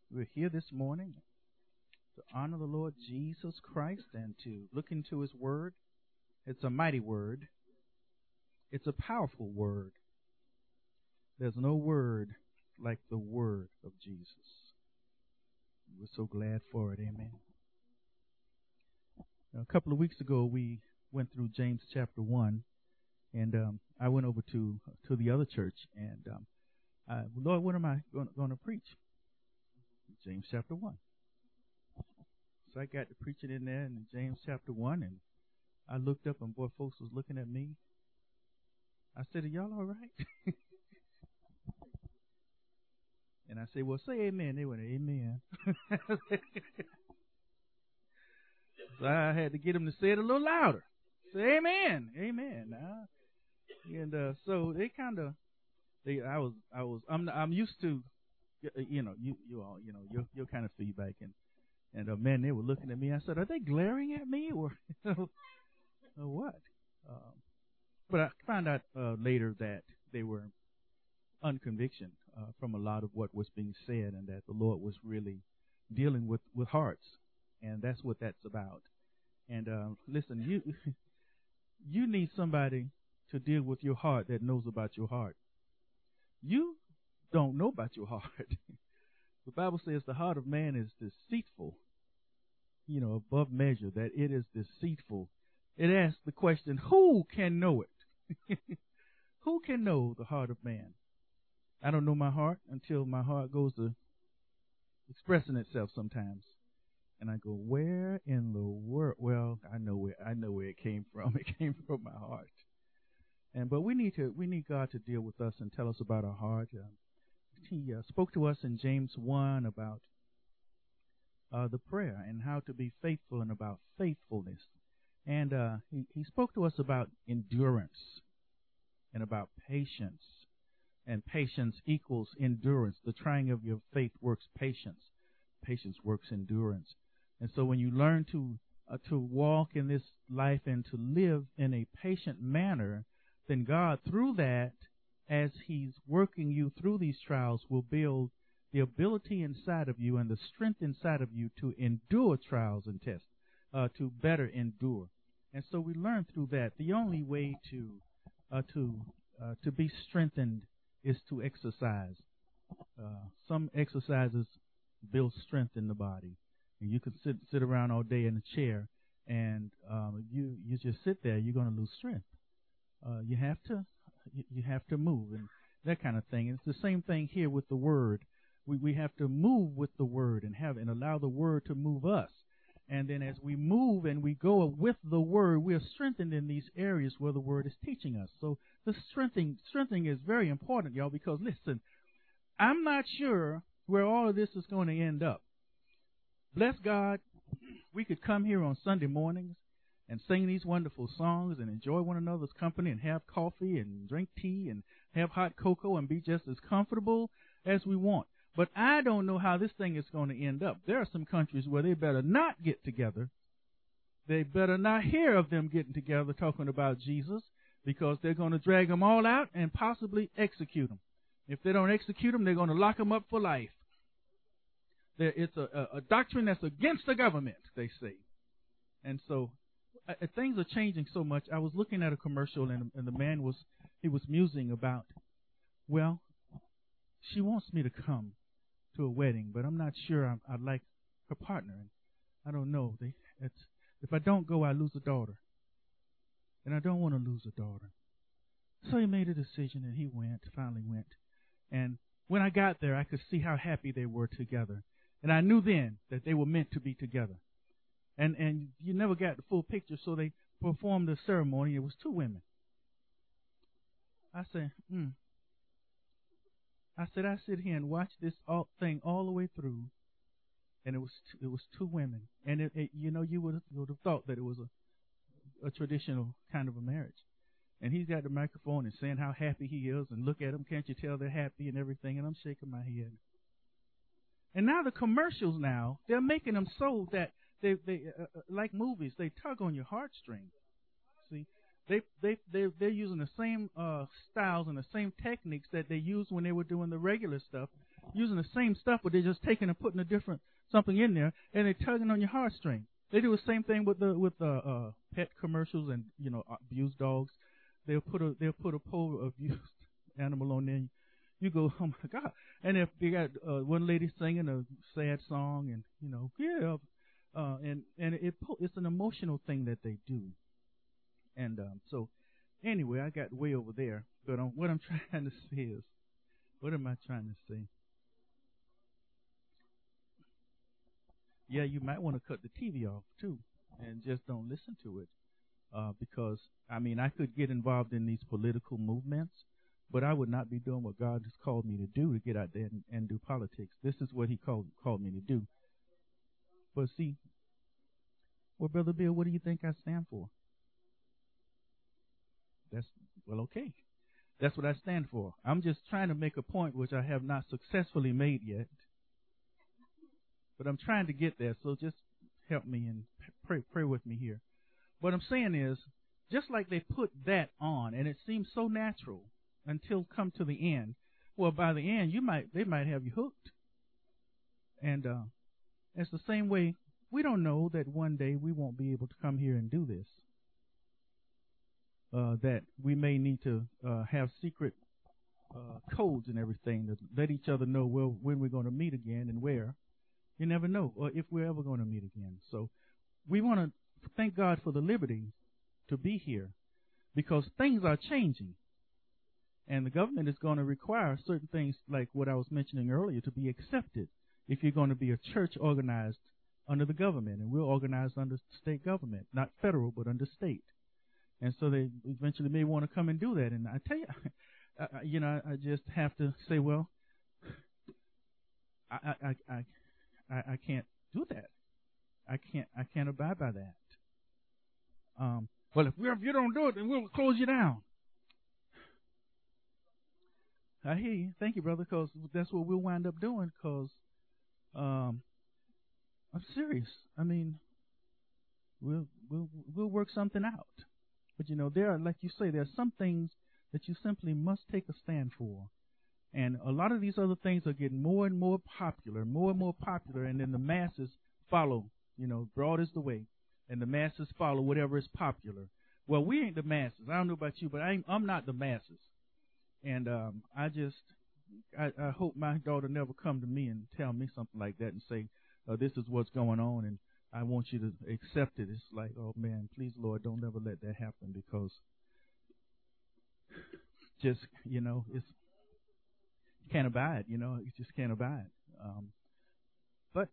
We're here this morning to honor the Lord Jesus Christ and to look into His Word. It's a mighty Word. It's a powerful Word. There's no word like the Word of Jesus. We're so glad for it. Amen. Now, a couple of weeks ago, we went through James chapter 1, and I went over to the other church, and Lord, what am I going to preach? James chapter 1. So I got to preaching in there in James chapter 1, and I looked up, and boy, folks was looking at me. I said, "Are y'all all right?" And I said, "Well, say amen." They went, "Amen." So I had to get them to say it a little louder. Say amen, amen. And so they kind of, I'm used to, you all, your kind of feedback, and man, they were looking at me. I said, "Are they glaring at me or or what?" But I found out later that they were unconviction from a lot of what was being said, and that the Lord was really dealing with hearts, and that's what that's about. And listen, you need somebody to deal with your heart that knows about your heart. You don't know about your heart. The Bible says the heart of man is deceitful, above measure, that it is deceitful. It asks the question, who can know it? Who can know the heart of man? I don't know my heart until my heart goes to expressing itself sometimes. And I go, where in the world? Well, I know where it came from. It came from my heart. But we need God to deal with us and tell us about our heart. He spoke to us in James 1 about the prayer and how to be faithful and about faithfulness. And he spoke to us about endurance and about patience. And patience equals endurance. The trying of your faith works patience. Patience works endurance. And so when you learn to walk in this life and to live in a patient manner, then God, through that, as He's working you through these trials, will build the ability inside of you and the strength inside of you to endure trials and tests, to better endure. And so we learn through that. The only way to be strengthened is to exercise. Some exercises build strength in the body. And you can sit around all day in a chair, and you just sit there. You're going to lose strength. You have to move and that kind of thing. And it's the same thing here with the Word. We have to move with the Word and allow the Word to move us. And then as we move and we go with the Word, we are strengthened in these areas where the Word is teaching us. So the strengthening is very important, y'all, because listen, I'm not sure where all of this is going to end up. Bless God, we could come here on Sunday mornings and sing these wonderful songs and enjoy one another's company and have coffee and drink tea and have hot cocoa and be just as comfortable as we want. But I don't know how this thing is going to end up. There are some countries where they better not get together. They better not hear of them getting together talking about Jesus, because they're going to drag them all out and possibly execute them. If they don't execute them, they're going to lock them up for life. It's a doctrine that's against the government, they say. And so things are changing so much. I was looking at a commercial, and the man was musing about, well, she wants me to come to a wedding, but I'm not sure I'd like her partner. And I don't know. If I don't go, I lose a daughter. And I don't want to lose a daughter. So he made a decision, and he finally went. And when I got there, I could see how happy they were together. And I knew then that they were meant to be together. And you never got the full picture, so they performed the ceremony. It was two women. I said, I sit here and watch this thing all the way through, and it was two women. And you would have thought that it was a traditional kind of a marriage. And he's got the microphone and saying how happy he is, and look at them, can't you tell they're happy and everything? And I'm shaking my head. And now the commercials they're making them so that they like movies, they tug on your heartstrings. See, they're using the same styles and the same techniques that they used when they were doing the regular stuff, using the same stuff, but they're just taking and putting a different something in there, and they're tugging on your heartstring. They do the same thing with the pet commercials and abused dogs. They'll put a poor abused animal on there. You go, oh my God! And if they got one lady singing a sad song, and it's an emotional thing that they do. And so anyway, I got way over there. But what I'm trying to say is, what am I trying to say? Yeah, you might want to cut the TV off too, and just don't listen to it, because I could get involved in these political movements, but I would not be doing what God has called me to do, to get out there and do politics. This is what He called me to do. But see, well, Brother Bill, what do you think I stand for? Okay. That's what I stand for. I'm just trying to make a point which I have not successfully made yet. But I'm trying to get there, so just help me and pray with me here. What I'm saying is, just like they put that on, and it seems so natural until come to the end. Well, by the end, they might have you hooked. And it's the same way. We don't know that one day we won't be able to come here and do this. That we may need to have secret codes and everything to let each other know when we're going to meet again and where. You never know, or if we're ever going to meet again. So we want to thank God for the liberty to be here, because things are changing. And the government is going to require certain things, like what I was mentioning earlier, to be accepted if you're going to be a church organized under the government. And we're organized under state government, not federal, but under state. And so they eventually may want to come and do that. And I tell you, I just have to say, well, I can't do that. I can't abide by that. Well, if you don't do it, then we'll close you down. I hear you. Thank you, brother, because that's what we'll wind up doing, because I'm serious. We'll work something out. But, there are, like you say, there are some things that you simply must take a stand for. And a lot of these other things are getting more and more popular, and then the masses follow. Broad is the way, and the masses follow whatever is popular. Well, we ain't the masses. I don't know about you, but I'm not the masses. And I hope my daughter never come to me and tell me something like that and say, this is what's going on, and I want you to accept it. It's like, oh, man, please, Lord, don't ever let that happen, because just, it's can't abide, you just can't abide. But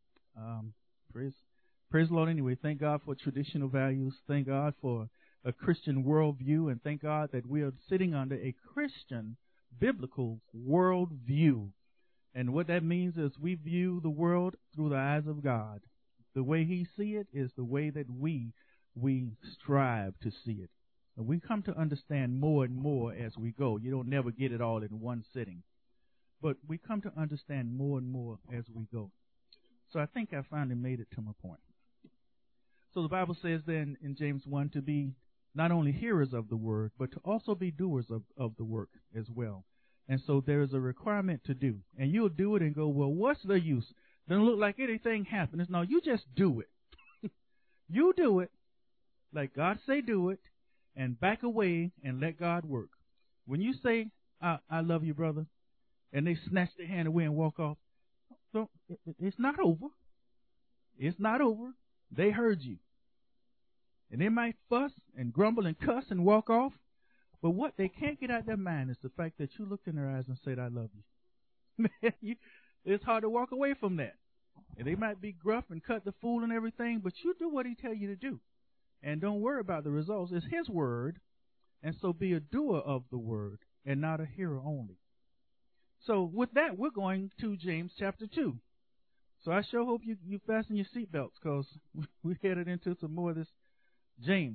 praise the Lord anyway. Thank God for traditional values. Thank God for a Christian worldview, and thank God that we are sitting under a Christian biblical worldview. And what that means is we view the world through the eyes of God. The way He see it is the way that we strive to see it. And we come to understand more and more as we go. You don't never get it all in one sitting. But we come to understand more and more as we go. So I think I finally made it to my point. So the Bible says then in James 1 to be not only hearers of the word, but to also be doers of the work as well. And so there is a requirement to do. And you'll do it and go, well, what's the use? Doesn't look like anything happens. No, you just do it. You do it like God say do it, and back away and let God work. When you say, I love you, brother, and they snatch their hand away and walk off, so it's not over. It's not over. They heard you. And they might fuss and grumble and cuss and walk off, but what they can't get out of their mind is the fact that you looked in their eyes and said, I love you. Man, it's hard to walk away from that. And they might be gruff and cut the fool and everything, but you do what He tell you to do. And don't worry about the results. It's His word, and so be a doer of the word and not a hearer only. So with that, we're going to James chapter 2. So I sure hope you fasten your seatbelts, because we're headed into some more of this James.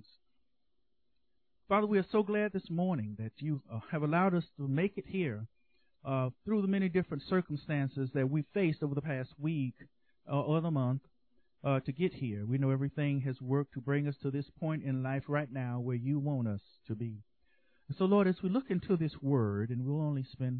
Father, we are so glad this morning that you have allowed us to make it here through the many different circumstances that we faced over the past week or the month to get here. We know everything has worked to bring us to this point in life right now where you want us to be. And so, Lord, as we look into this word, and we'll only spend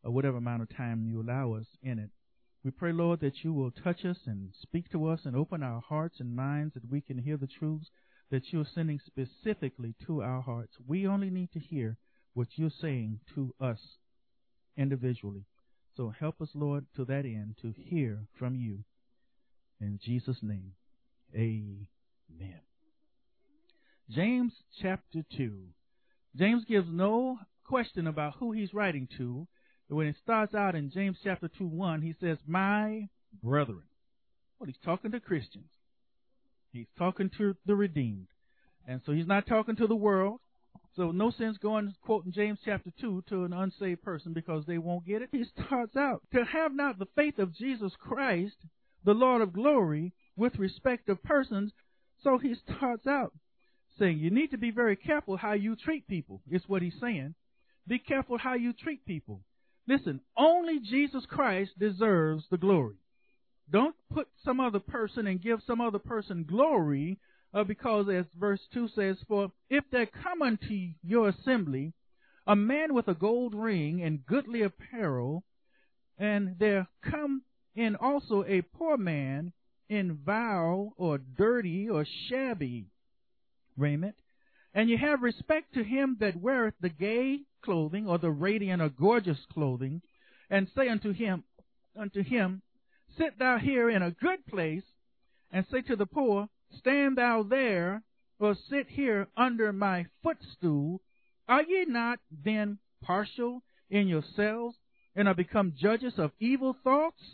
whatever amount of time you allow us in it. We pray, Lord, that you will touch us and speak to us and open our hearts and minds that we can hear the truths that you're sending specifically to our hearts. We only need to hear what you're saying to us individually. So help us, Lord, to that end, to hear from you. In Jesus' name, amen. James chapter 2. James gives no question about who he's writing to. When it starts out in James chapter 2:1, he says, my brethren. Well, he's talking to Christians. He's talking to the redeemed. And so he's not talking to the world. So no sense going quoting James chapter 2 to an unsaved person because they won't get it. He starts out, to have not the faith of Jesus Christ, the Lord of glory, with respect of persons. So he starts out saying, you need to be very careful how you treat people, is what he's saying. Be careful how you treat people. Listen, only Jesus Christ deserves the glory. Don't put some other person and give some other person glory, because as verse 2 says, for if there come unto your assembly a man with a gold ring and goodly apparel, and there come in also a poor man in vile or dirty or shabby raiment, and you have respect to him that weareth the gay clothing or the radiant or gorgeous clothing, and say unto him, sit thou here in a good place, and say to the poor, stand thou there, or sit here under my footstool, are ye not then partial in yourselves, and are become judges of evil thoughts?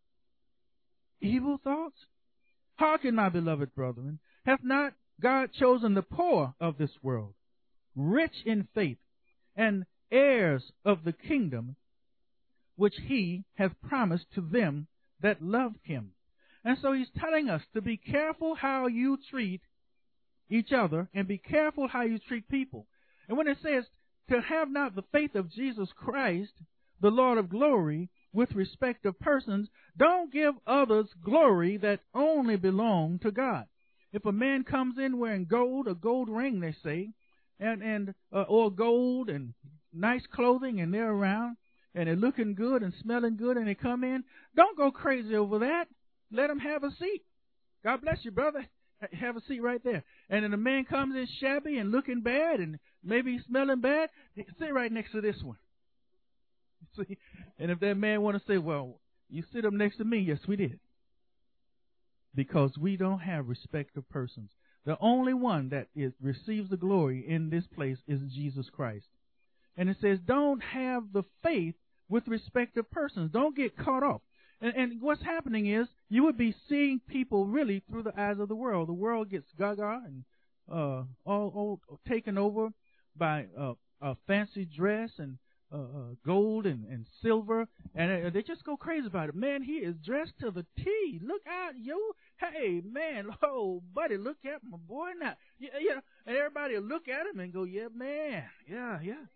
Evil thoughts? Hearken, my beloved brethren, hath not God chosen the poor of this world, rich in faith, and heirs of the kingdom, which he hath promised to them that love him? And so he's telling us to be careful how you treat each other and be careful how you treat people. And when it says to have not the faith of Jesus Christ, the Lord of glory, with respect of persons, don't give others glory that only belong to God. If a man comes in wearing gold, a gold ring, they say, or gold and nice clothing, and they're around, and they're looking good and smelling good, and they come in, don't go crazy over that. Let them have a seat. God bless you, brother. Have a seat right there. And then a man comes in shabby and looking bad and maybe smelling bad, sit right next to this one. See? And if that man want to say, well, you sit up next to me, yes, we did. Because we don't have respect of persons. The only one that receives the glory in this place is Jesus Christ. And it says, don't have the faith with respect of persons. Don't get caught up. And what's happening is you would be seeing people really through the eyes of the world. The world gets gaga and all taken over by a fancy dress and gold and silver, and they just go crazy about it. Man, he is dressed to the T. Look out, yo. Hey, man, oh, buddy, look at my boy now. Yeah, and everybody will look at him and go, yeah, man, yeah.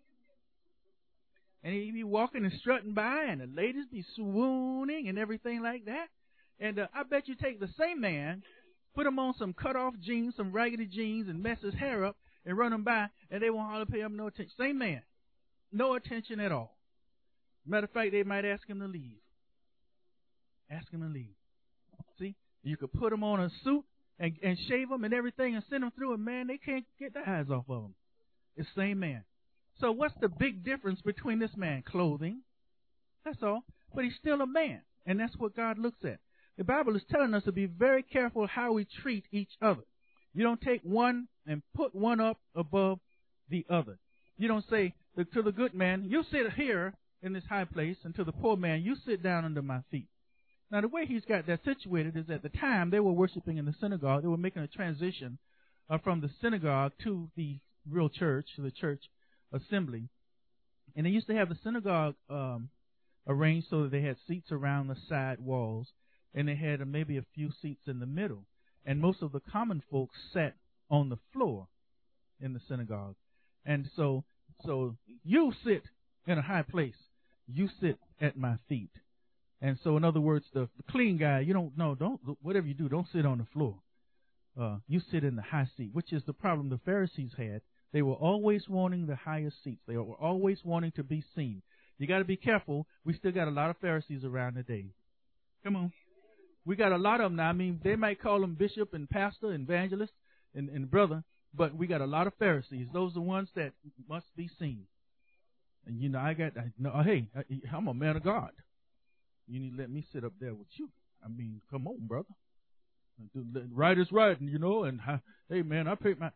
And he be walking and strutting by, and the ladies be swooning and everything like that. And I bet you take the same man, put him on some cut-off jeans, some raggedy jeans, and mess his hair up and run him by, and they won't hardly pay him no attention. Same man. No attention at all. Matter of fact, they might ask him to leave. Ask him to leave. See? You could put him on a suit and shave him and everything and send him through, and man, they can't get their eyes off of him. It's the same man. So what's the big difference between this man? Clothing. That's all. But he's still a man, and that's what God looks at. The Bible is telling us to be very careful how we treat each other. You don't take one and put one up above the other. You don't say to the good man, you sit here in this high place, and to the poor man, you sit down under my feet. Now, the way he's got that situated is at the time they were worshiping in the synagogue. They were making a transition from the synagogue to the real church, to the church assembly. And they used to have the synagogue arranged so that they had seats around the side walls, and they had maybe a few seats in the middle. And most of the common folks sat on the floor in the synagogue. And so you sit in a high place. You sit at my feet. And so, in other words, the clean guy, whatever you do, don't sit on the floor. You sit in the high seat, which is the problem the Pharisees had. They were always wanting the highest seats. They were always wanting to be seen. You got to be careful. We still got a lot of Pharisees around today. Come on. We got a lot of them now. I mean, they might call them bishop and pastor and evangelist and brother, but we got a lot of Pharisees. Those are the ones that must be seen. And, you know, hey, I'm a man of God. You need to let me sit up there with you. I mean, come on, brother. Right is right, you know, and hey, man, I paid my...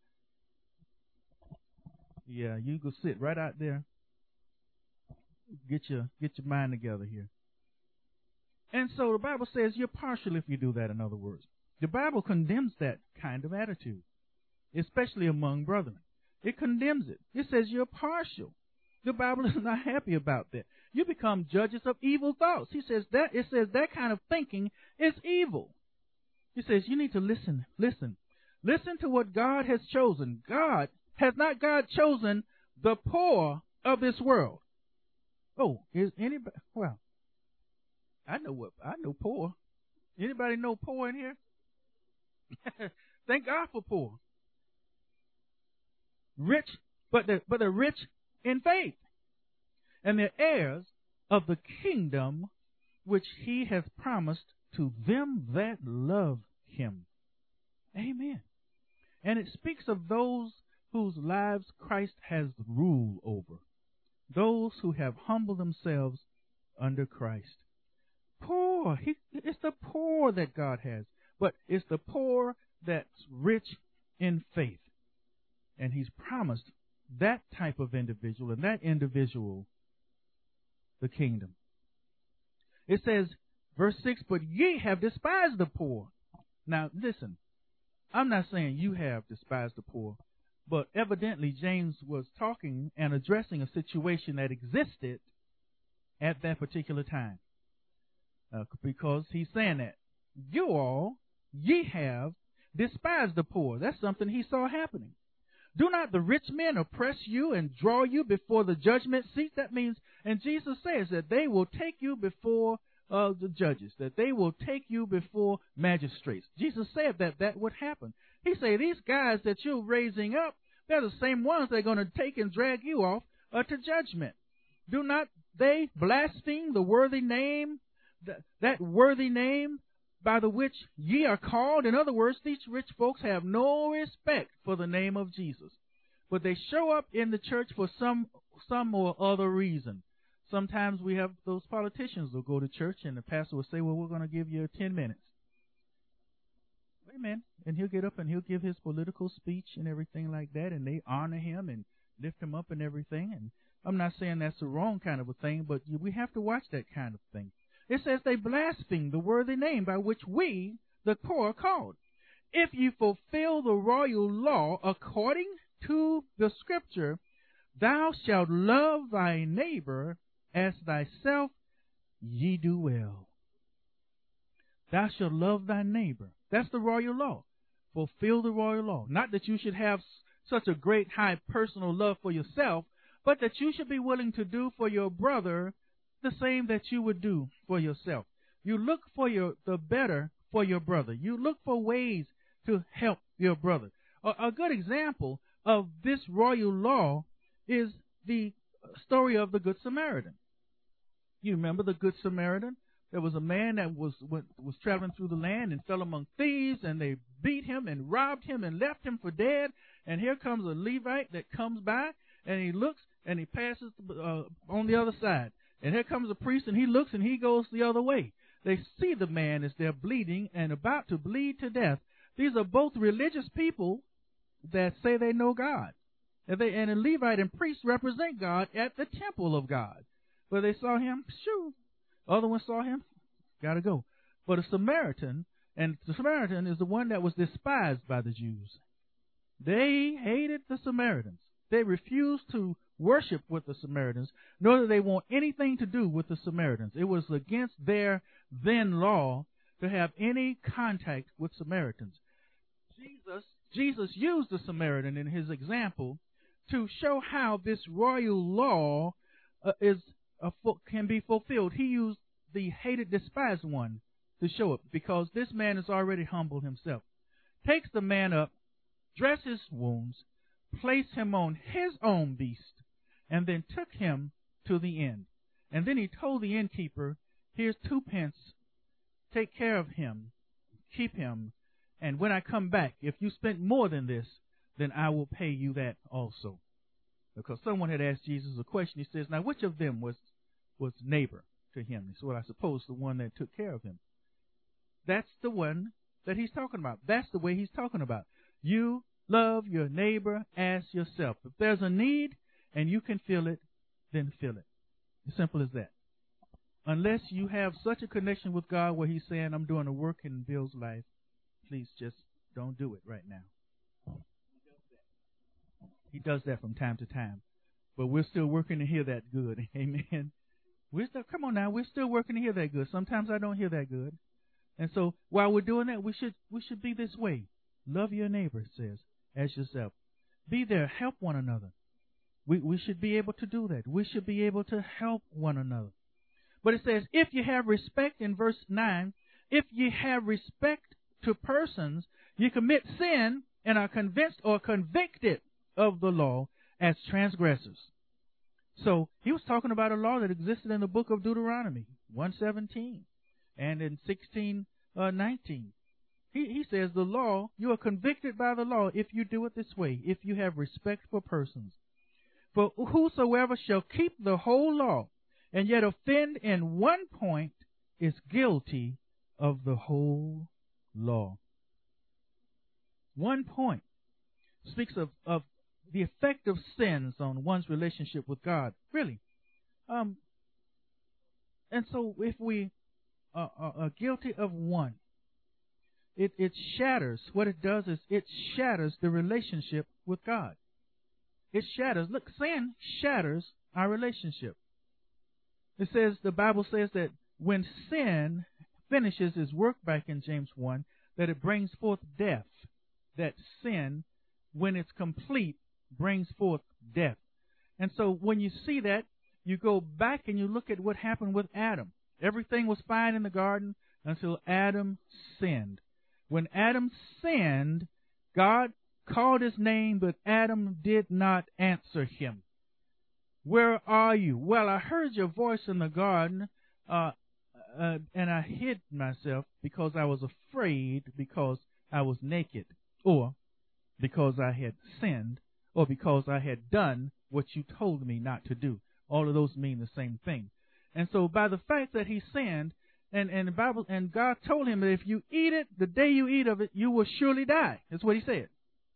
Yeah, you go sit right out there. Get your mind together here. And so the Bible says you're partial if you do that, in other words. The Bible condemns that kind of attitude, especially among brethren. It condemns it. It says you're partial. The Bible is not happy about that. You become judges of evil thoughts. It says that kind of thinking is evil. He says you need to listen. Listen to what God has chosen. Has not God chosen the poor of this world? Oh, is anybody? Well, I know poor. Anybody know poor in here? Thank God for poor. Rich, but they're rich in faith, and they're heirs of the kingdom which He has promised to them that love Him. Amen. And it speaks of those whose lives Christ has rule over, those who have humbled themselves under Christ. Poor. It's the poor that God has, but it's the poor that's rich in faith. And He's promised that type of individual, and that individual, the kingdom. It says, verse 6, but ye have despised the poor. Now, listen, I'm not saying you have despised the poor, but evidently James was talking and addressing a situation that existed at that particular time. Because he's saying that ye have despised the poor. That's something he saw happening. Do not the rich men oppress you and draw you before the judgment seat? That means, and Jesus says that they will take you before the judges, that they will take you before magistrates. Jesus said that would happen. He said, these guys that you're raising up, they're the same ones that are going to take and drag you off to judgment. Do not they blaspheme the worthy name, that worthy name by the which ye are called? In other words, these rich folks have no respect for the name of Jesus. But they show up in the church for some or other reason. Sometimes we have those politicians who go to church and the pastor will say, well, we're going to give you 10 minutes. Amen. And he'll get up and he'll give his political speech and everything like that, and they honor him and lift him up and everything. And I'm not saying that's the wrong kind of a thing, but we have to watch that kind of thing. It says they blaspheme the worthy name by which we, the poor, are called. If you fulfill the royal law according to the Scripture, thou shalt love thy neighbor as thyself, ye do well. Thou shalt love thy neighbor. That's the royal law. Fulfill the royal law. Not that you should have such a great high personal love for yourself, but that you should be willing to do for your brother the same that you would do for yourself. You look for the better for your brother. You look for ways to help your brother. A good example of this royal law is the story of the Good Samaritan. You remember the Good Samaritan? There was a man that was traveling through the land and fell among thieves, and they beat him and robbed him and left him for dead. And here comes a Levite that comes by, and he looks and he passes on the other side. And here comes a priest, and he looks and he goes the other way. They see the man as they're bleeding and about to bleed to death. These are both religious people that say they know God. And a Levite and priest represent God at the temple of God. But they saw him, shoo. Other one saw him, got to go. But a Samaritan, and the Samaritan is the one that was despised by the Jews. They hated the Samaritans. They refused to worship with the Samaritans, nor did they want anything to do with the Samaritans. It was against their then law to have any contact with Samaritans. Jesus used the Samaritan in his example to show how this royal law can be fulfilled. He used the hated, despised one to show it, because this man has already humbled himself. Takes the man up, dress his wounds, place him on his own beast, and then took him to the end. And then he told the innkeeper, here's 2 pence. Take care of him. Keep him. And when I come back, if you spent more than this, then I will pay you that also. Because someone had asked Jesus a question. He says, now which of them was neighbor to him? He said, well, I suppose the one that took care of him. That's the one that he's talking about. That's the way he's talking about. You love your neighbor as yourself. If there's a need and you can feel it, then feel it. As simple as that. Unless you have such a connection with God where he's saying, I'm doing a work in Bill's life, please just don't do it right now. He does that from time to time. But we're still working to hear that good. Amen. Come on now, we're still working to hear that good. Sometimes I don't hear that good. And so while we're doing that, we should be this way. Love your neighbor, it says, as yourself. Be there, help one another. We should be able to do that. We should be able to help one another. But it says, if you have respect, in verse 9, if you have respect to persons, you commit sin and are convinced or convicted of the law as transgressors. So he was talking about a law that existed in the book of Deuteronomy 1:17 and in 16:19. He says the law, you are convicted by the law if you do it this way, if you have respect for persons. For whosoever shall keep the whole law and yet offend in one point is guilty of the whole law. 1 point speaks of the effect of sins on one's relationship with God. Really. And so if we are guilty of one, it shatters. What it does is it shatters the relationship with God. It shatters. Look, sin shatters our relationship. It says, the Bible says that when sin finishes its work back in James 1, that it brings forth death. That sin, when it's complete, brings forth death. And so when you see that, you go back and you look at what happened with Adam. Everything was fine in the garden until Adam sinned. When Adam sinned, God called his name, but Adam did not answer him. Where are you? Well, I heard your voice in the garden, and I hid myself because I was afraid, because I was naked, or because I had sinned, or because I had done what you told me not to do. All of those mean the same thing. And so by the fact that he sinned, and the Bible, and God told him that if you eat it, the day you eat of it, you will surely die. That's what he said.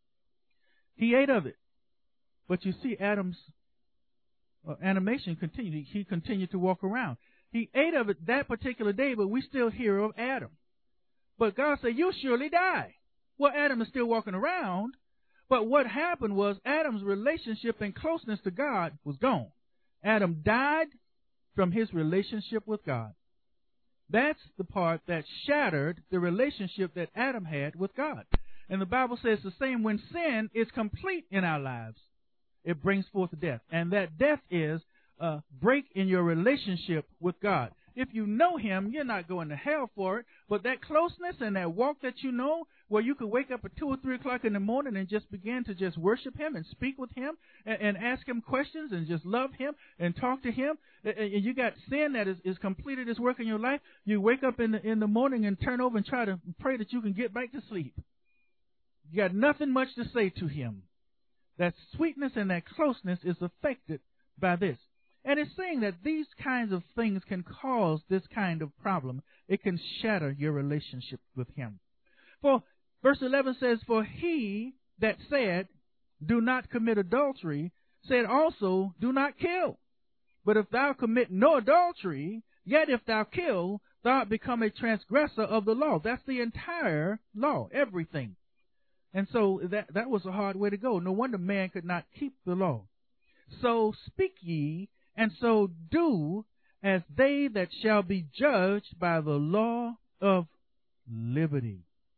He ate of it. But you see Adam's animation continued. He continued to walk around. He ate of it that particular day, but we still hear of Adam. But God said, you'll surely die. Well, Adam is still walking around, but what happened was Adam's relationship and closeness to God was gone. Adam died from his relationship with God. That's the part that shattered the relationship that Adam had with God. And the Bible says the same when sin is complete in our lives, it brings forth death. And that death is a break in your relationship with God. If you know him, you're not going to hell for it. But that closeness and that walk that you know, where you could wake up at 2 or 3 o'clock in the morning and just begin to just worship him and speak with him and ask him questions and just love him and talk to him. And you got sin that is completed its work in your life. You wake up in the morning and turn over and try to pray that you can get back to sleep. You got nothing much to say to him. That sweetness and that closeness is affected by this. And it's saying that these kinds of things can cause this kind of problem. It can shatter your relationship with him. For verse 11 says, for he that said, do not commit adultery, said also, do not kill. But if thou commit no adultery, yet if thou kill, thou art become a transgressor of the law. That's the entire law, everything. And so that was a hard way to go. No wonder man could not keep the law. So speak ye, and so do, as they that shall be judged by the law of liberty.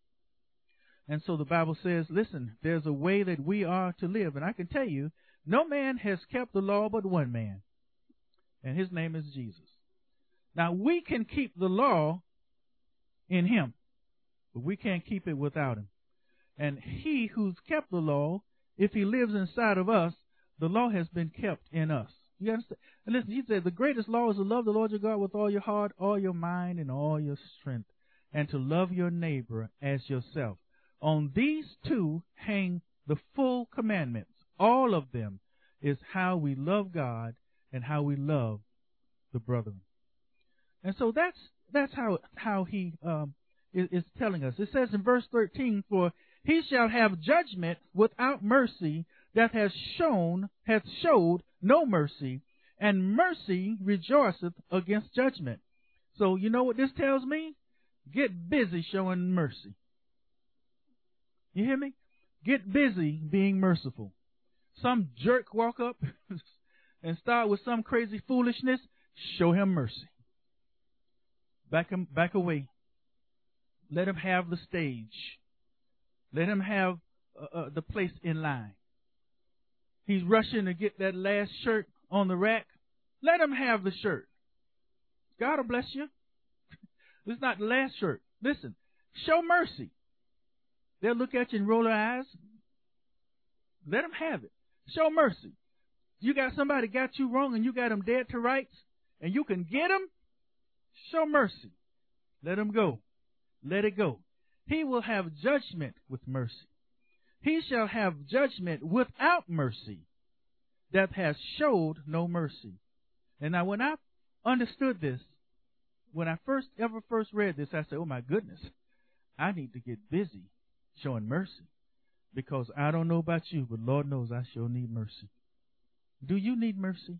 And so the Bible says, listen, there's a way that we are to live. And I can tell you, no man has kept the law but one man, and his name is Jesus. Now, we can keep the law in him, but we can't keep it without him. And he who's kept the law, if he lives inside of us, the law has been kept in us. You understand? And listen, he said, the greatest law is to love the Lord your God with all your heart, all your mind, and all your strength, and to love your neighbor as yourself. On these two hang the full commandments. All of them is how we love God and how we love the brethren. And so that's how he is telling us. It says in verse 13, for he shall have judgment without mercy that hath showed no mercy, and mercy rejoiceth against judgment. So you know what this tells me? Get busy showing mercy. You hear me? Get busy being merciful. Some jerk walk up and start with some crazy foolishness, show him mercy. Back away. Let him have the stage. Let him have the place in line. He's rushing to get that last shirt on the rack. Let him have the shirt. God will bless you. This is not the last shirt. Listen, show mercy. They'll look at you and roll their eyes. Let them have it. Show mercy. You got somebody got you wrong and you got them dead to rights and you can get them. Show mercy. Let them go. Let it go. He will have judgment with mercy. He shall have judgment without mercy that has showed no mercy. And now when I understood this, when I first read this, I said, oh my goodness, I need to get busy showing mercy. Because I don't know about you, but Lord knows I sure need mercy. Do you need mercy?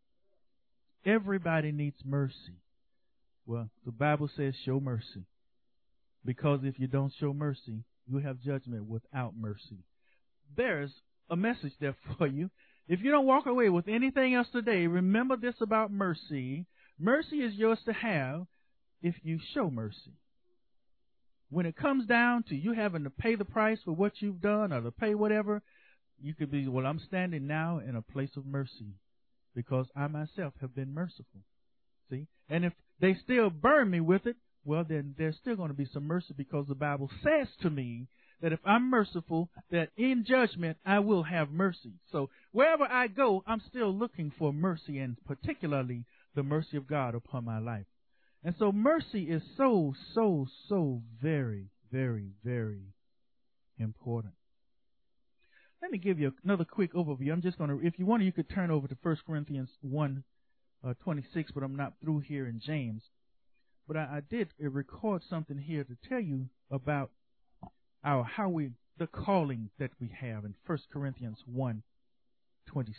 Everybody needs mercy. Well, the Bible says show mercy. Because if you don't show mercy, you have judgment without mercy. There's a message there for you. If you don't walk away with anything else today, remember this about mercy. Mercy is yours to have if you show mercy. When it comes down to you having to pay the price for what you've done or to pay whatever, you could be, well, I'm standing now in a place of mercy because I myself have been merciful. See? And if they still burn me with it, well, then there's still going to be some mercy because the Bible says to me that if I'm merciful, that in judgment I will have mercy. So wherever I go, I'm still looking for mercy, and particularly the mercy of God upon my life. And so mercy is so very, very, very important. Let me give you another quick overview. I'm just going to, if you want, you could turn over to 1 Corinthians 1:26, but I'm not through here in James. But I did record something here to tell you about the calling that we have in 1 Corinthians 1:26.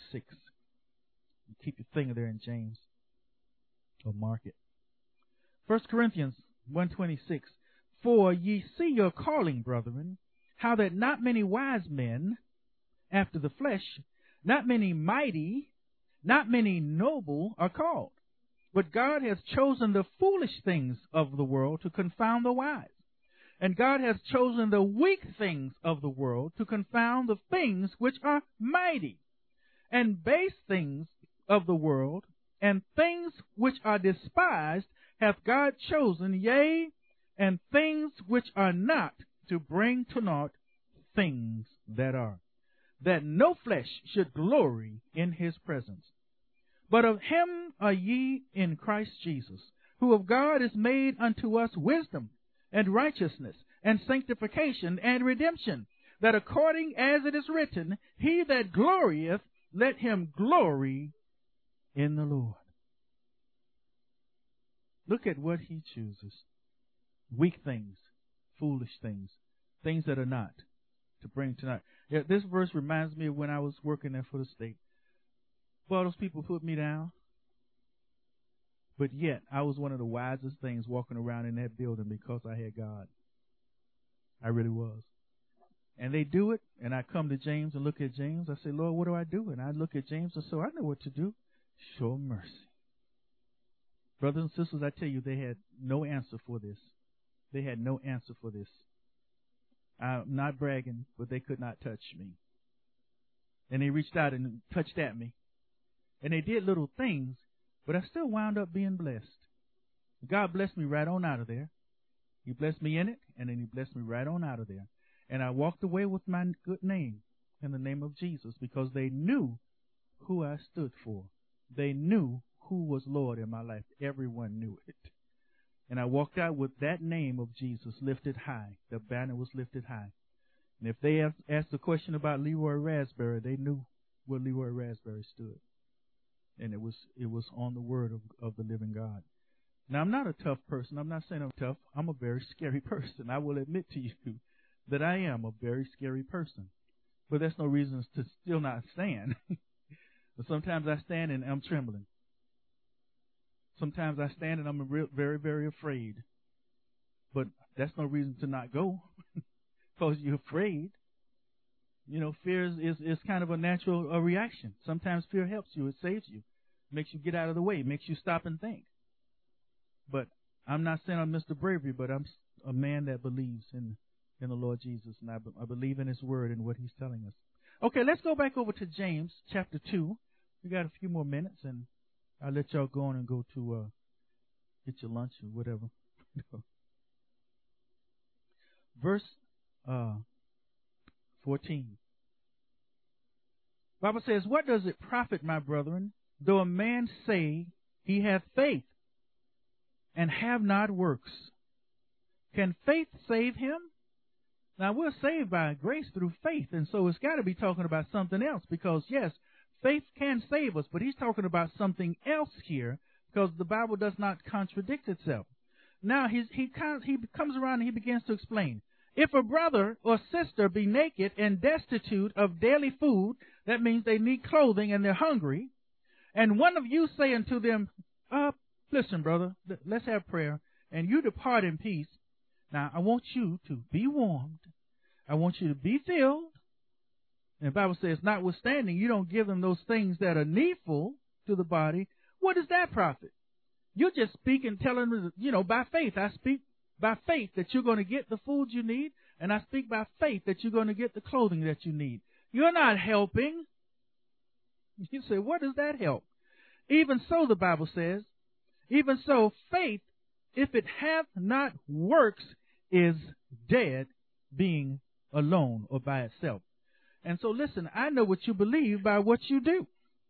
Keep your finger there in James, or mark it. 1 Corinthians 1:26. For ye see your calling, brethren, how that not many wise men after the flesh, not many mighty, not many noble are called. But God has chosen the foolish things of the world to confound the wise. And God has chosen the weak things of the world to confound the things which are mighty. And base things of the world and things which are despised hath God chosen, yea, and things which are not, to bring to naught things that are, that no flesh should glory in his presence. But of him are ye in Christ Jesus, who of God is made unto us wisdom, and righteousness, and sanctification, and redemption, that according as it is written, he that glorieth, let him glory in the Lord. Look at what he chooses. Weak things, foolish things, things that are not, to bring to naught. Yeah, this verse reminds me of when I was working there for the state. Well, those people put me down. But yet, I was one of the wisest things walking around in that building because I had God. I really was. And they do it, and I come to James and look at James. I say, Lord, what do I do? And I look at James and say, I know what to do. Show mercy. Brothers and sisters, I tell you, they had no answer for this. They had no answer for this. I'm not bragging, but they could not touch me. And they reached out and touched at me. And they did little things, but I still wound up being blessed. God blessed me right on out of there. He blessed me in it, and then he blessed me right on out of there. And I walked away with my good name in the name of Jesus because they knew who I stood for. they knew who was Lord in my life. Everyone knew it. And I walked out with that name of Jesus lifted high. The banner was lifted high. And if they asked a question about Leroy Raspberry, they knew where Leroy Raspberry stood. And it was on the word of the living God. Now, I'm not a tough person. I'm not saying I'm tough. I'm a very scary person. I will admit to you that I am a very scary person. But that's no reason to still not stand. But sometimes I stand and I'm trembling. Sometimes I stand and I'm very, very afraid. But that's no reason to not go because you're afraid. You know, fear is kind of a natural reaction. Sometimes fear helps you. It saves you. Makes you get out of the way. Makes you stop and think. But I'm not saying I'm Mr. Bravery, but I'm a man that believes in the Lord Jesus. And I believe in His Word and what He's telling us. Okay, let's go back over to James chapter 2. We got a few more minutes, and I'll let y'all go on and go to get your lunch or whatever. Verse 14. Bible says, "What does it profit, my brethren, though a man say he hath faith and have not works? Can faith save him?" Now, we're saved by grace through faith, and so it's got to be talking about something else because, yes, faith can save us, but he's talking about something else here because the Bible does not contradict itself. Now, he comes around and he begins to explain. If a brother or sister be naked and destitute of daily food, that means they need clothing and they're hungry, and one of you say unto them, listen, brother, let's have prayer, and you depart in peace. Now, I want you to be warmed. I want you to be filled. And the Bible says, notwithstanding, you don't give them those things that are needful to the body. What does that profit? You're just speaking, telling them, by faith. I speak by faith that you're going to get the food you need, and I speak by faith that you're going to get the clothing that you need. You're not helping. You say, what does that help? Even so, the Bible says, even so, faith, if it hath not works, is dead, being alone or by itself. And so listen, I know what you believe by what you do.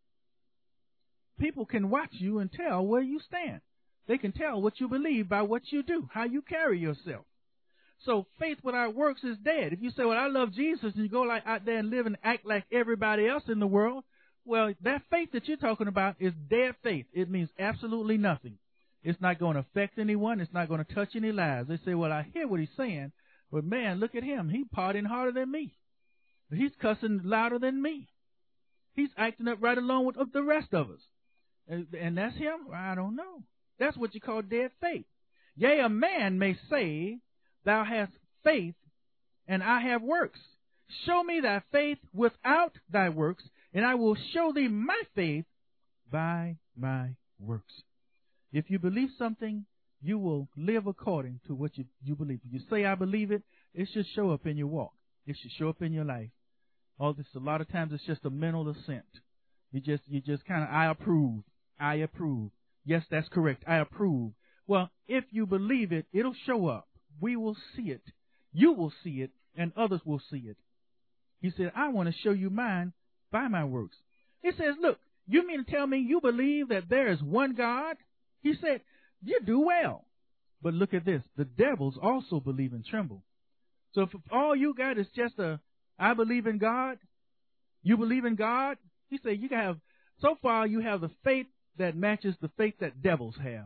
People can watch you and tell where you stand. They can tell what you believe by what you do, how you carry yourself. So faith without works is dead. If you say, well, I love Jesus, and you go out there and live and act like everybody else in the world, well, that faith that you're talking about is dead faith. It means absolutely nothing. It's not going to affect anyone. It's not going to touch any lives. They say, well, I hear what he's saying, but man, look at him. He's partying harder than me. He's cussing louder than me. He's acting up right along with the rest of us. And that's him? I don't know. That's what you call dead faith. Yea, a man may say, thou hast faith, and I have works. Show me thy faith without thy works, and I will show thee my faith by my works. If you believe something, you will live according to what you believe. If you say, I believe it, it should show up in your walk. It should show up in your life. All this, a lot of times it's just a mental assent. You just kind of, I approve. I approve. Yes, that's correct. I approve. Well, if you believe it, it'll show up. We will see it. You will see it, and others will see it. He said, I want to show you mine by my works. He says, look, you mean to tell me you believe that there is one God? He said, you do well. But look at this. The devils also believe and tremble. So if all you got is just I believe in God, you believe in God, he said so far you have the faith that matches the faith that devils have.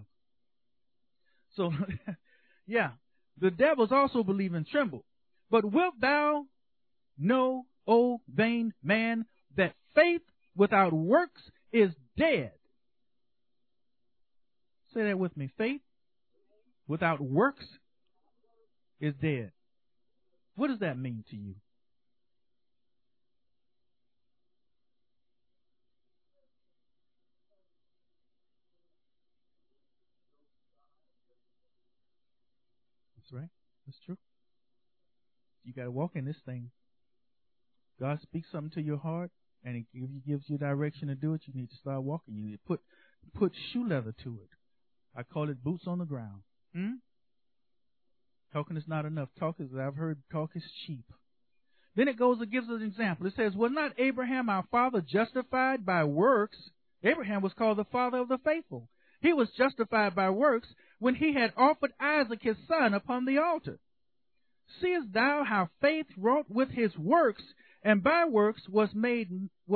So, yeah, the devils also believe and tremble. But wilt thou know, O vain man, that faith without works is dead? Say that with me. Faith without works is dead. What does that mean to you? That's right. That's true. You got to walk in this thing. God speaks something to your heart, and He gives you direction to do it. You need to start walking. You need to put shoe leather to it. I call it boots on the ground. Talking is not enough. I've heard talk is cheap. Then it gives us an example. It says, was not Abraham our father justified by works? Abraham was called the father of the faithful. He was justified by works when he had offered Isaac his son upon the altar. Seest thou how faith wrought with his works, and by works was made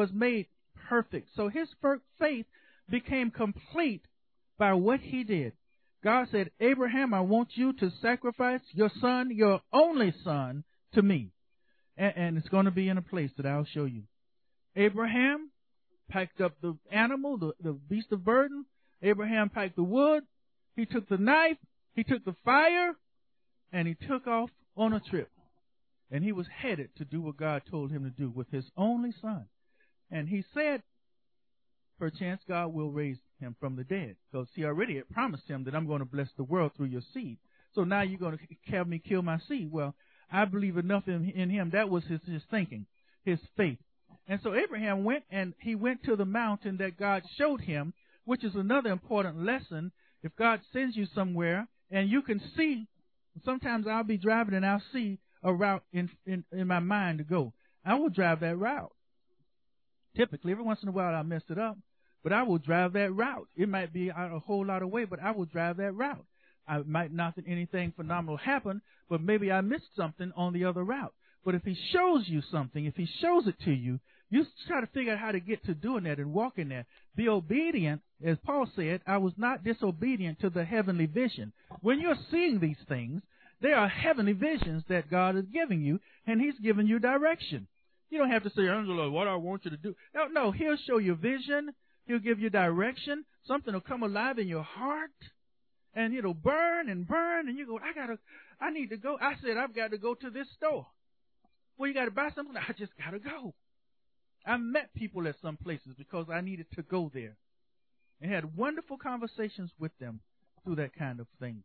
perfect. So his faith became complete by what he did. God said, Abraham, I want you to sacrifice your son, your only son, to me. And it's going to be in a place that I'll show you. Abraham packed up the animal, the beast of burden. Abraham packed the wood. He took the knife. He took the fire. And he took off on a trip. And he was headed to do what God told him to do with his only son. And he said, perchance God will raise him from the dead. Because he already had promised him that I'm going to bless the world through your seed. So now you're going to have me kill my seed. Well, I believe enough in him. That was his thinking, his faith. And so Abraham went, and he went to the mountain that God showed him, which is another important lesson. If God sends you somewhere and you can see, sometimes I'll be driving and I'll see a route in my mind to go. I will drive that route. Typically, every once in a while I mess it up, but I will drive that route. It might be out a whole lot of way, but I will drive that route. I might not think anything phenomenal happen, but maybe I missed something on the other route. But if he shows you something, if he shows it to you, you try to figure out how to get to doing that and walking there. Be obedient. As Paul said, I was not disobedient to the heavenly vision. When you're seeing these things, they are heavenly visions that God is giving you, and he's giving you direction. You don't have to say, Angela, what I want you to do. No, he'll show you vision. He'll give you direction. Something will come alive in your heart, and it'll burn, and you go, I need to go. I said, I've got to go to this store. Well, you got to buy something? I just got to go. I met people at some places because I needed to go there, and had wonderful conversations with them through that kind of thing.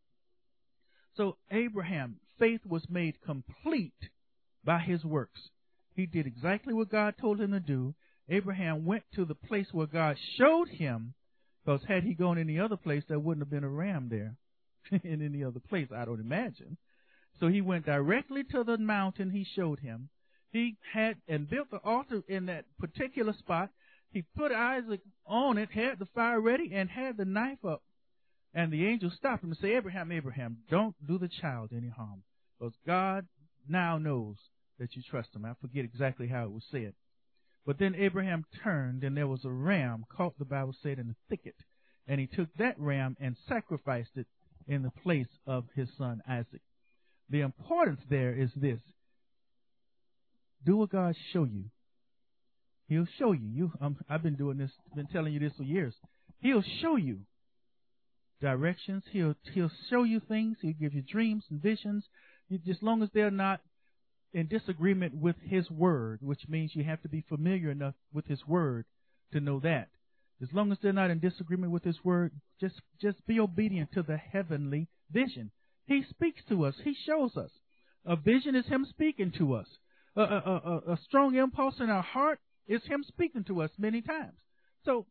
So Abraham, faith was made complete by his works. He did exactly what God told him to do. Abraham went to the place where God showed him, because had he gone any other place, there wouldn't have been a ram there in any other place, I don't imagine. So he went directly to the mountain he showed him. He had and built the altar in that particular spot. He put Isaac on it, had the fire ready, and had the knife up. And the angel stopped him and said, Abraham, Abraham, don't do the child any harm, because God now knows that you trust him. I forget exactly how it was said. But then Abraham turned, and there was a ram caught, the Bible said, in the thicket. And he took that ram and sacrificed it in the place of his son Isaac. The importance there is this. Do what God show you. He'll show you. I've been doing this, been telling you this for years. He'll show you directions. He'll show you things. He'll give you dreams and visions. As long as they're not in disagreement with his word, which means you have to be familiar enough with his word to know that. As long as they're not in disagreement with his word, just be obedient to the heavenly vision. He speaks to us. He shows us. A vision is him speaking to us. A strong impulse in our heart is him speaking to us many times. So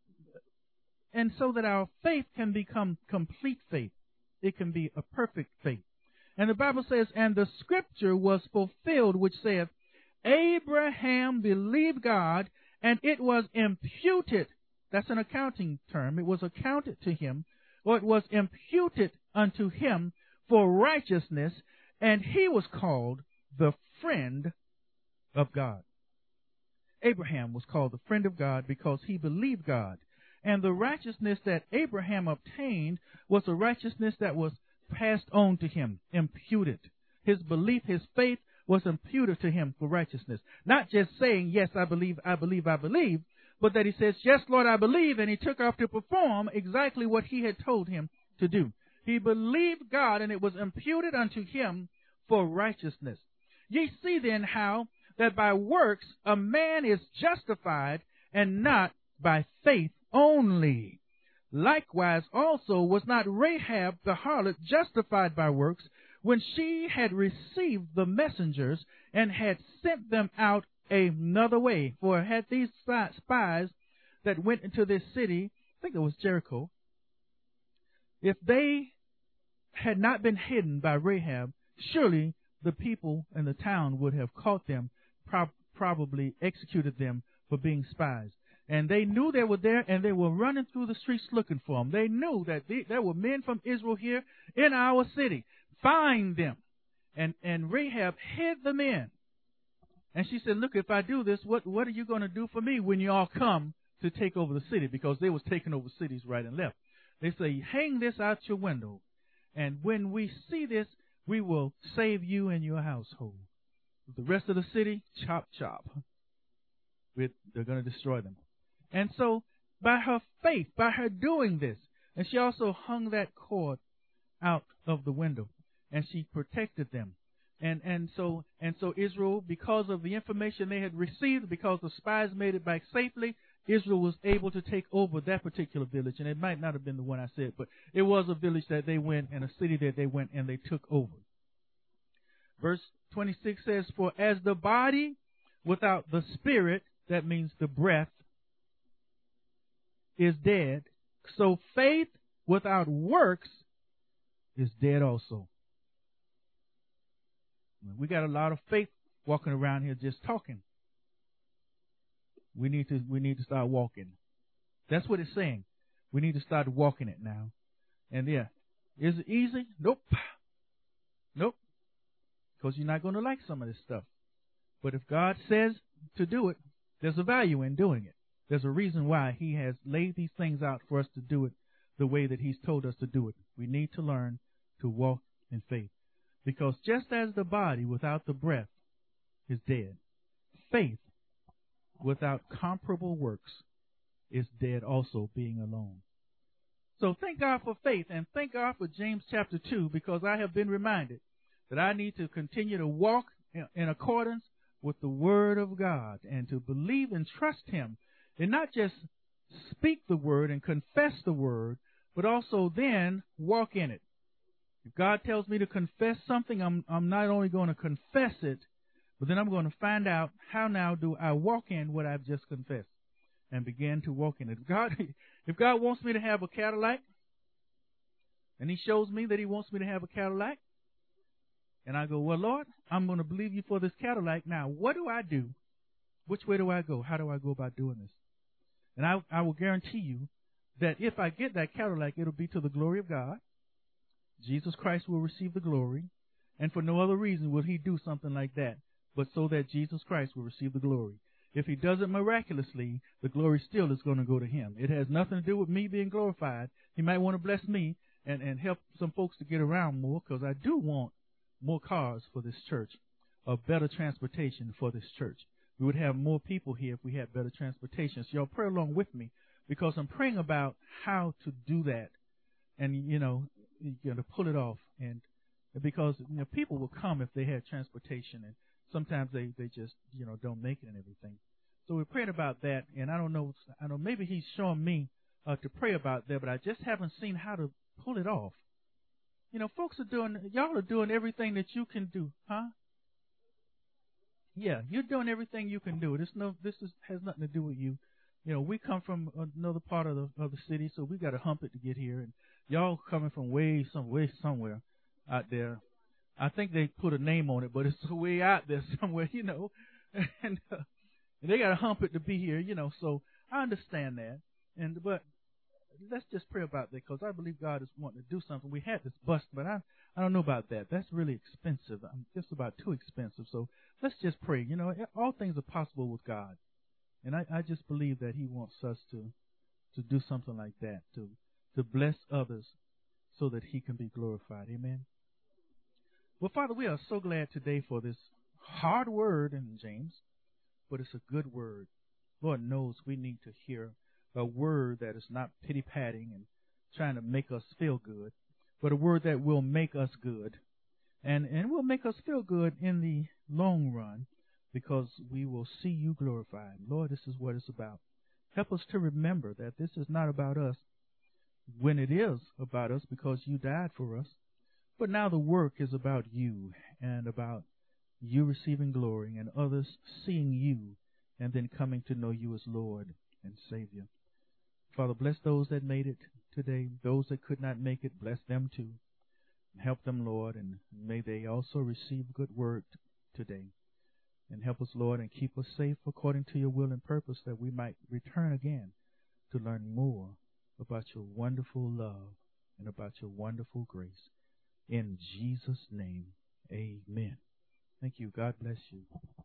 that our faith can become complete faith. It can be a perfect faith. And the Bible says, and the scripture was fulfilled, which saith, Abraham believed God, and it was imputed. That's an accounting term. It was accounted to him, or it was imputed unto him for righteousness, and he was called the friend of God. Abraham was called the friend of God because he believed God. And the righteousness that Abraham obtained was a righteousness that was passed on to him, imputed. His belief, his faith was imputed to him for righteousness. Not just saying, yes, I believe, but that he says, yes, Lord, I believe, and he took off to perform exactly what he had told him to do. He believed God, and it was imputed unto him for righteousness. Ye see then how that by works a man is justified, and not by faith only. Likewise also was not Rahab the harlot justified by works, when she had received the messengers and had sent them out another way? For had these spies that went into this city, I think it was Jericho, if they had not been hidden by Rahab, surely the people in the town would have caught them, probably executed them for being spies. And they knew they were there, and they were running through the streets looking for them. They knew that there were men from Israel here in our city. Find them. And Rahab hid them in. And she said, look, if I do this, what are you going to do for me when you all come to take over the city? Because they was taking over cities right and left. They say, hang this out your window. And when we see this, we will save you and your household. The rest of the city, chop, chop. They're going to destroy them. And so, by her faith, by her doing this, and she also hung that cord out of the window, and she protected them. And so Israel, because of the information they had received, because the spies made it back safely, Israel was able to take over that particular village. And it might not have been the one I said, but it was a village that they went and a city that they went and they took over. Verse 26 says, for as the body without the spirit, that means the breath, is dead, so faith without works is dead also. We got a lot of faith walking around here just talking. We need to start walking. That's what it's saying. We need to start walking it now. And yeah, is it easy? Nope. Because you're not going to like some of this stuff. But if God says to do it, there's a value in doing it. There's a reason why He has laid these things out for us to do it the way that He's told us to do it. We need to learn to walk in faith. Because just as the body without the breath is dead, faith without comparable works is dead also, being alone. So thank God for faith, and thank God for James chapter 2, because I have been reminded that I need to continue to walk in accordance with the Word of God and to believe and trust Him, and not just speak the Word and confess the Word, but also then walk in it. If God tells me to confess something, I'm not only going to confess it, but then I'm going to find out how now do I walk in what I've just confessed and begin to walk in it. If God wants me to have a Cadillac, and He shows me that He wants me to have a Cadillac, and I go, well, Lord, I'm going to believe You for this Cadillac. Now, what do I do? Which way do I go? How do I go about doing this? And I will guarantee you that if I get that Cadillac, it'll be to the glory of God. Jesus Christ will receive the glory, and for no other reason will He do something like that, but so that Jesus Christ will receive the glory. If He does it miraculously, the glory still is going to go to Him. It has nothing to do with me being glorified. He might want to bless me and help some folks to get around more, because I do want more cars for this church, or better transportation for this church. We would have more people here if we had better transportation. So y'all pray along with me, because I'm praying about how to do that. And, to pull it off, and because people will come if they had transportation, and sometimes they just don't make it and everything. So we're praying about that, and I know maybe He's showing me to pray about that, but I just haven't seen how to pull it off. Y'all are doing everything that you can do, huh? Yeah, you're doing everything you can do. This has nothing to do with you. We come from another part of the city, so we got to hump it to get here, and y'all coming from way somewhere out there. I think they put a name on it, but it's way out there somewhere, and they got to hump it to be here, So I understand that, but let's just pray about that, because I believe God is wanting to do something. We had this bus, but I don't know about that. That's really expensive. Just about too expensive. So let's just pray. All things are possible with God, and I just believe that He wants us to do something like that, to bless others so that He can be glorified. Amen. Well, Father, we are so glad today for this hard word in James, but it's a good word. Lord knows we need to hear a word that is not pity-patting and trying to make us feel good, but a word that will make us good. And will make us feel good in the long run, because we will see You glorified. Lord, this is what it's about. Help us to remember that this is not about us, when it is about us, because You died for us. But now the work is about You, and about You receiving glory and others seeing You and then coming to know You as Lord and Savior. Father, bless those that made it today. Those that could not make it, bless them too. Help them, Lord, and may they also receive good word today. And help us, Lord, and keep us safe according to your will and purpose, that we might return again to learn more about your wonderful love and about your wonderful grace. In Jesus' name, amen. Thank you. God bless you.